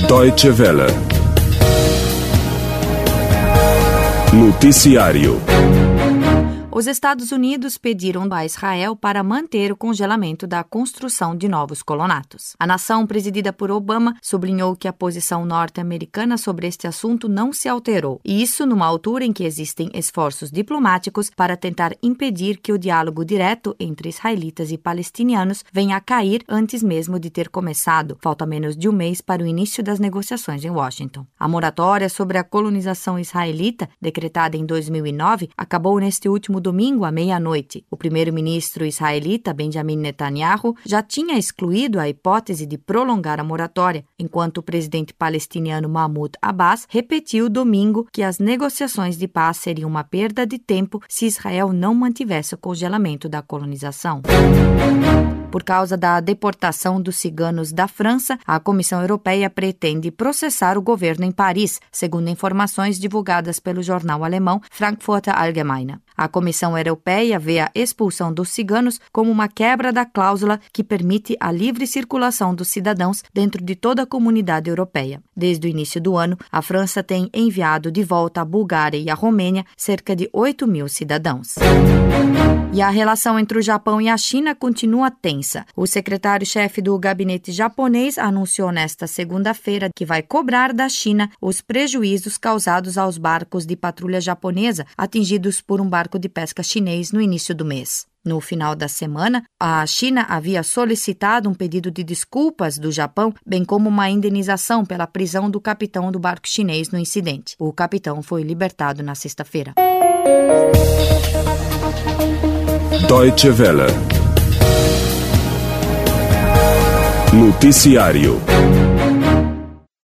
Deutsche Welle. Noticiário. Os Estados Unidos pediram a Israel para manter o congelamento da construção de novos colonatos. A nação presidida por Obama sublinhou que a posição norte-americana sobre este assunto não se alterou, e isso numa altura em que existem esforços diplomáticos para tentar impedir que o diálogo direto entre israelitas e palestinianos venha a cair antes mesmo de ter começado. Falta menos de um mês para o início das negociações em Washington. A moratória sobre a colonização israelita, decretada em 2009, acabou neste último domingo à meia-noite. O primeiro-ministro israelita Benjamin Netanyahu já tinha excluído a hipótese de prolongar a moratória, enquanto o presidente palestiniano Mahmoud Abbas repetiu domingo que as negociações de paz seriam uma perda de tempo se Israel não mantivesse o congelamento da colonização. Por causa da deportação dos ciganos da França, a Comissão Europeia pretende processar o governo em Paris, segundo informações divulgadas pelo jornal alemão Frankfurter Allgemeine. A Comissão Europeia vê a expulsão dos ciganos como uma quebra da cláusula que permite a livre circulação dos cidadãos dentro de toda a comunidade europeia. Desde o início do ano, a França tem enviado de volta à Bulgária e à Romênia cerca de 8.000 cidadãos. E a relação entre o Japão e a China continua tensa. O secretário-chefe do gabinete japonês anunciou nesta segunda-feira que vai cobrar da China os prejuízos causados aos barcos de patrulha japonesa atingidos por um barco de pesca chinês no início do mês. No final da semana, a China havia solicitado um pedido de desculpas do Japão, bem como uma indenização pela prisão do capitão do barco chinês no incidente. O capitão foi libertado na sexta-feira. Deutsche Welle. Noticiário.